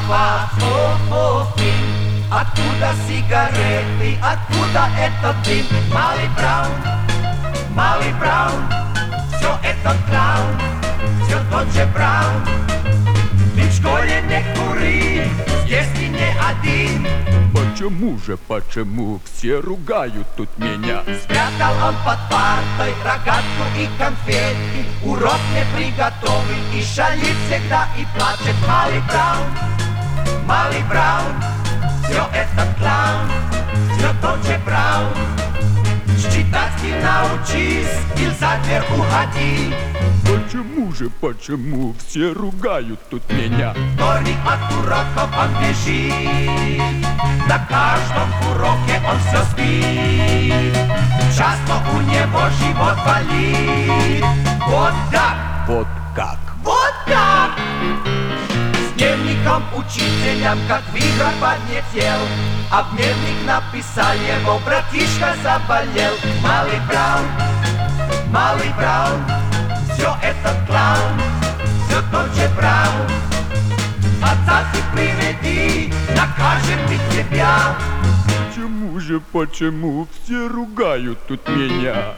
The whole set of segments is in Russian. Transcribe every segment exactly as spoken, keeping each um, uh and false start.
папа, Фу-фу-фин. Откуда сигареты, откуда этот дым? Малый Браун, малый Браун, все этот клаун, все тот же Браун. Ты в школе не кури, если не один. Почему же, почему все ругают тут меня? Спрятал он под партой рогатку и конфетки, урок не приготовил и шалит всегда и плачет. Малый Браун, малый Браун, все этот клаун, все тот же Браун. Считать ты научись, и за дверь уходи. Почему же, почему все ругают тут меня? Вторник от уроков он бежит, на каждом уроке он все спит. Часто у него живот болит. Вот так, Вот как? вот так. С дневником учителям, как в играх подлетел, а в дневник написал его братишка заболел. Малый Браун, малый Браун, все этот клаун, все тот же Браун. Отца ты приведи, накажем мы тебя. Почему же, почему все ругают тут меня?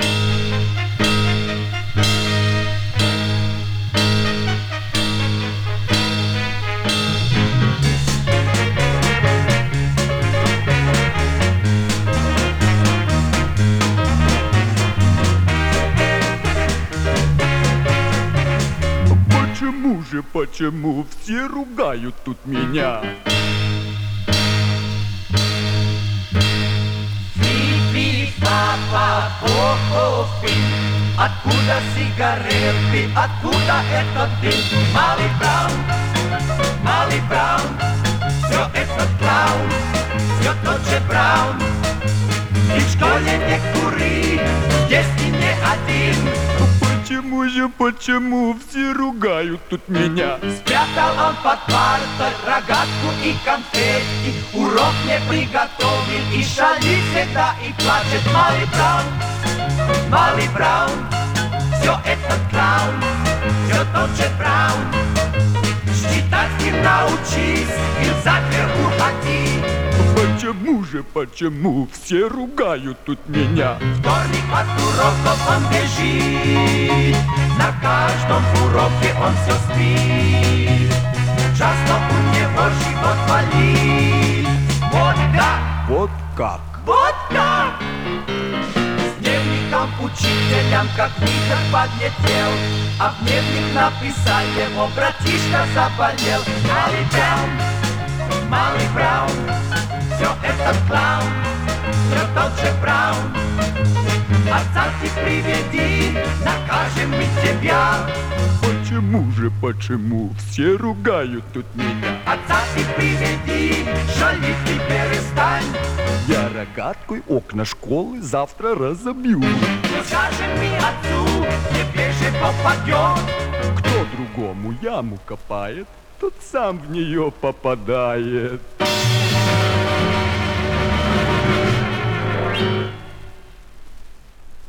Почему же, почему все ругают тут меня? Фи-фи, папа, фу-фу-фи. Откуда сигареты, откуда этот дым? Малый Браун, малый Браун, все этот клаун, все тот же Браун. И в школе не кури, если не один. Почему же, почему все ругают тут меня? Спрятал он под партой рогатку и конфетки, урок не приготовил и шалит всегда и плачет. Малый Браун, малый Браун, все этот клаун, все тот же Браун. Считать ты научись, и за дверь уходи. Почему же, почему все ругают тут меня? Вторник от уроков он бежит, на каждом уроке он все спит. Часто у него живот болит. Вот так, Вот как? вот так. С дневником учителям, как вихрь подлетел, а в дневник написал его братишка заболел. Малый Браун, малый Браун, все этот клаун, все тот же Браун. Отца ты приведи, накажем мы тебя. Почему же, почему все ругают тут меня? Отца ты приведи, шалить ты перестань. Я рогаткой окна школы завтра разобью. Ну скажем мы отцу, тебе же попадет. Кто другому яму копает, тот сам в нее попадает.